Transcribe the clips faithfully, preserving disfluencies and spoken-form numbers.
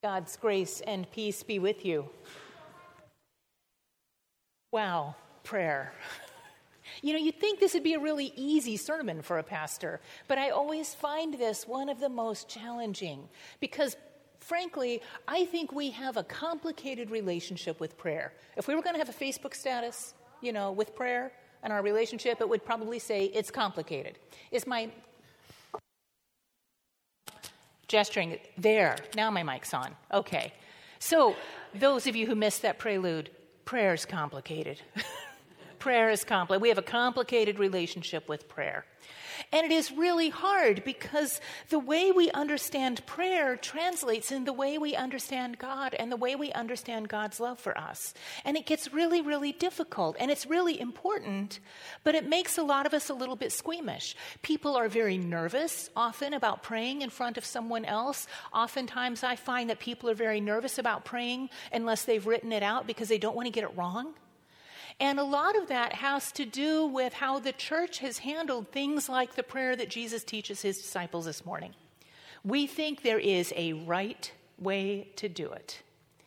God's grace and peace be with you. Wow, prayer. You know, you'd think this would be a really easy sermon for a pastor, but I always find this one of the most challenging because, frankly, I think we have a complicated relationship with prayer. If we were going to have a Facebook status, you know, with prayer and our relationship, it would probably say it's complicated. Is my gesturing there? Now my mic's on. Okay. So those of you who missed that prelude, prayer is complicated. Prayer is complicated. We have a complicated relationship with prayer. And it is really hard because the way we understand prayer translates in the way we understand God and the way we understand God's love for us. And it gets really, really difficult. And it's really important, but it makes a lot of us a little bit squeamish. People are very nervous often about praying in front of someone else. Oftentimes I find that people are very nervous about praying unless they've written it out because they don't want to get it wrong. And a lot of that has to do with how the church has handled things like the prayer that Jesus teaches his disciples this morning. We think there is a right way to do it,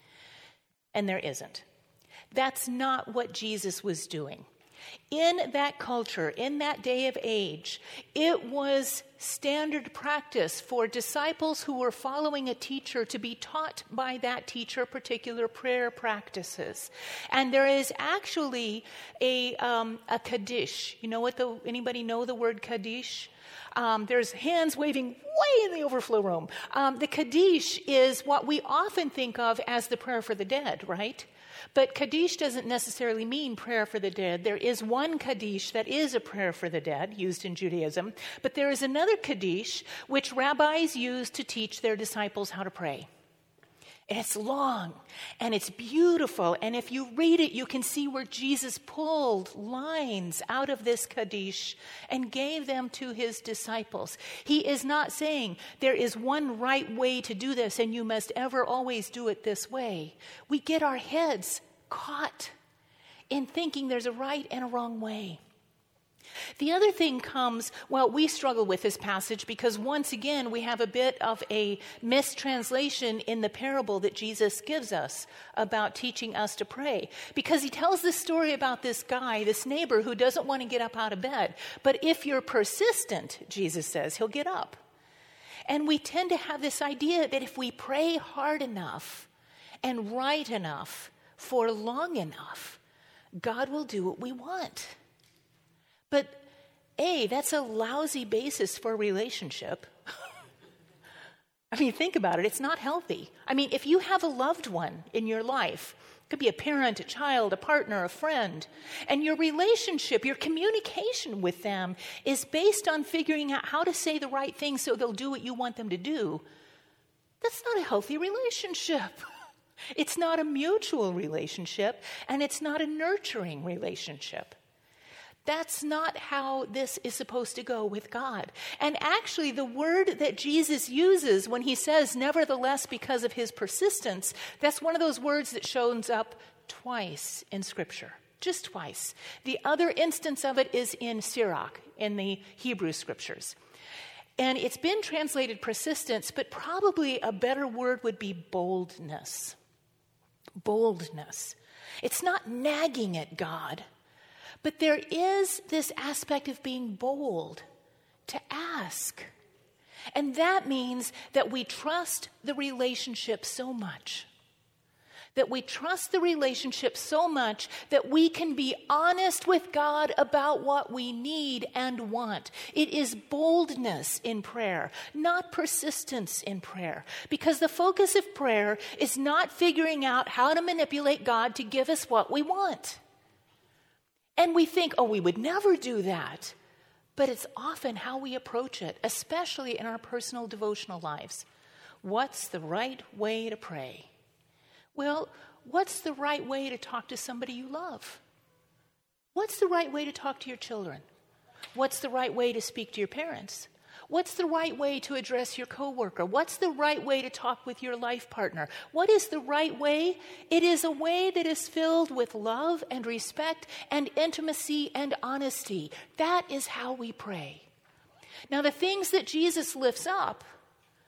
and there isn't. That's not what Jesus was doing. In that culture, in that day of age, it was standard practice for disciples who were following a teacher to be taught by that teacher particular prayer practices. And there is actually a um, a Kaddish. You know what the, anybody know the word Kaddish? Um, there's hands waving way in the overflow room. Um, the Kaddish is what we often think of as the prayer for the dead, right? But Kaddish doesn't necessarily mean prayer for the dead. There is one Kaddish that is a prayer for the dead, used in Judaism. But there is another Kaddish which rabbis use to teach their disciples how to pray. And it's long, and it's beautiful. And if you read it, you can see where Jesus pulled lines out of this Kaddish and gave them to his disciples. He is not saying there is one right way to do this, and you must ever always do it this way. We get our heads caught in thinking there's a right and a wrong way. The other thing comes, well, we struggle with this passage because once again we have a bit of a mistranslation in the parable that Jesus gives us about teaching us to pray. Because he tells this story about this guy, this neighbor who doesn't want to get up out of bed. But if you're persistent, Jesus says, he'll get up. And we tend to have this idea that if we pray hard enough and right enough for long enough, God will do what we want. But, A, that's a lousy basis for a relationship. I mean, think about it. It's not healthy. I mean, if you have a loved one in your life, it could be a parent, a child, a partner, a friend, and your relationship, your communication with them is based on figuring out how to say the right thing so they'll do what you want them to do, that's not a healthy relationship. It's not a mutual relationship, and it's not a nurturing relationship. That's not how this is supposed to go with God. And actually, the word that Jesus uses when he says, nevertheless, because of his persistence, that's one of those words that shows up twice in Scripture. Just twice. The other instance of it is in Sirach, in the Hebrew Scriptures. And it's been translated persistence, but probably a better word would be boldness. Boldness. It's not nagging at God. But there is this aspect of being bold to ask. And that means that we trust the relationship so much. That we trust the relationship so much that we can be honest with God about what we need and want. It is boldness in prayer, not persistence in prayer. Because the focus of prayer is not figuring out how to manipulate God to give us what we want. And we think, oh, we would never do that. But it's often how we approach it, especially in our personal devotional lives. What's the right way to pray? Well, what's the right way to talk to somebody you love? What's the right way to talk to your children? What's the right way to speak to your parents? What's the right way to address your coworker? What's the right way to talk with your life partner? What is the right way? It is a way that is filled with love and respect and intimacy and honesty. That is how we pray. Now, the things that Jesus lifts up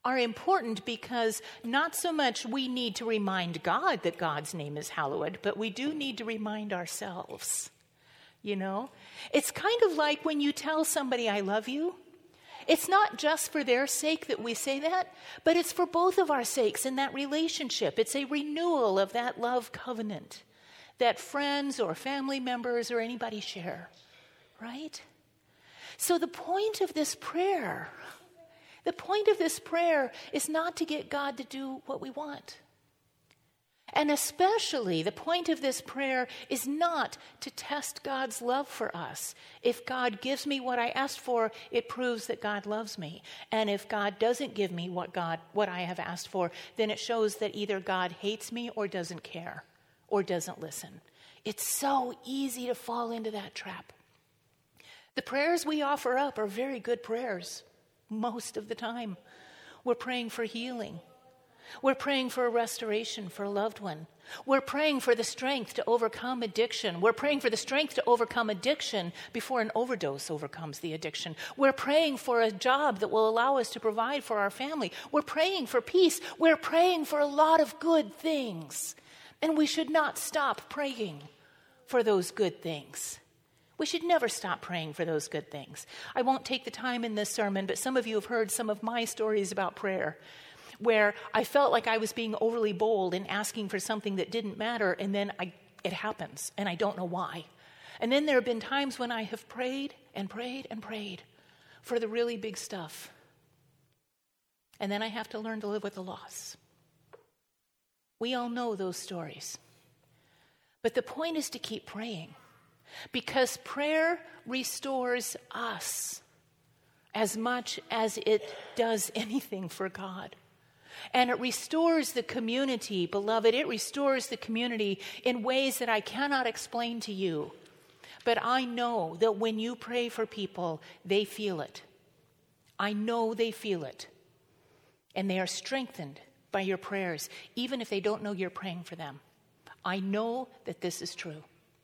are important because not so much we need to remind God that God's name is hallowed, but we do need to remind ourselves. You know, it's kind of like when you tell somebody, I love you. It's not just for their sake that we say that, but it's for both of our sakes in that relationship. It's a renewal of that love covenant that friends or family members or anybody share, right? So the point of this prayer, the point of this prayer is not to get God to do what we want. And especially, the point of this prayer is not to test God's love for us. If God gives me what I asked for, it proves that God loves me. And if God doesn't give me what God, what I have asked for, then it shows that either God hates me or doesn't care or doesn't listen. It's so easy to fall into that trap. The prayers we offer up are very good prayers most of the time. We're praying for healing. We're praying for a restoration for a loved one. We're praying for the strength to overcome addiction. We're praying for the strength to overcome addiction before an overdose overcomes the addiction. We're praying for a job that will allow us to provide for our family. We're praying for peace. We're praying for a lot of good things. And we should not stop praying for those good things. We should never stop praying for those good things. I won't take the time in this sermon, but some of you have heard some of my stories about prayer, where I felt like I was being overly bold in asking for something that didn't matter, and then I, it happens, and I don't know why. And then there have been times when I have prayed and prayed and prayed for the really big stuff. And then I have to learn to live with the loss. We all know those stories. But the point is to keep praying, because prayer restores us as much as it does anything for God. And it restores the community, beloved. It restores the community in ways that I cannot explain to you. But I know that when you pray for people, they feel it. I know they feel it. And they are strengthened by your prayers, even if they don't know you're praying for them. I know that this is true.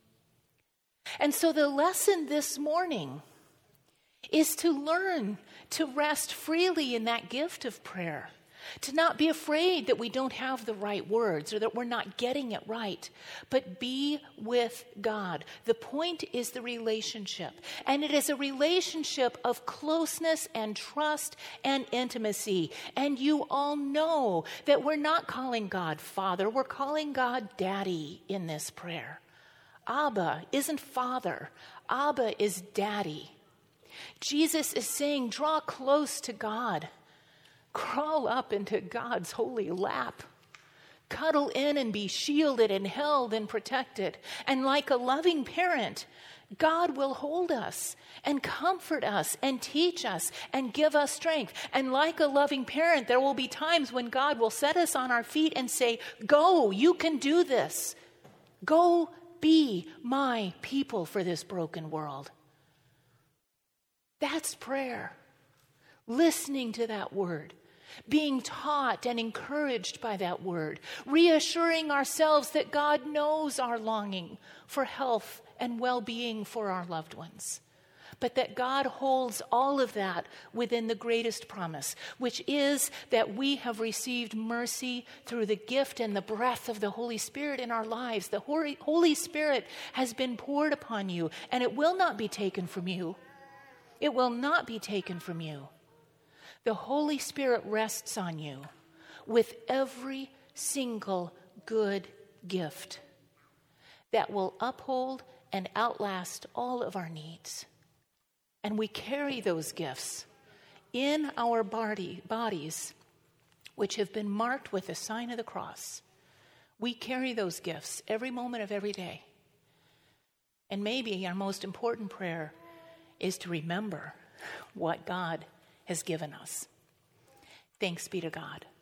And so the lesson this morning is to learn to rest freely in that gift of prayer. To not be afraid that we don't have the right words or that we're not getting it right, but be with God. The point is the relationship, and it is a relationship of closeness and trust and intimacy. And you all know that we're not calling God Father, we're calling God Daddy in this prayer. Abba isn't Father, Abba is Daddy. Jesus is saying, draw close to God. Crawl up into God's holy lap. Cuddle in and be shielded and held and protected. And like a loving parent, God will hold us and comfort us and teach us and give us strength. And like a loving parent, there will be times when God will set us on our feet and say, go, you can do this. Go be my people for this broken world. That's prayer. Listening to that word. Being taught and encouraged by that word, reassuring ourselves that God knows our longing for health and well-being for our loved ones, but that God holds all of that within the greatest promise, which is that we have received mercy through the gift and the breath of the Holy Spirit in our lives. The Holy Spirit has been poured upon you, and it will not be taken from you. It will not be taken from you. The Holy Spirit rests on you with every single good gift that will uphold and outlast all of our needs. And we carry those gifts in our body, bodies, which have been marked with the sign of the cross. We carry those gifts every moment of every day. And maybe our most important prayer is to remember what God has given us. Thanks be to God.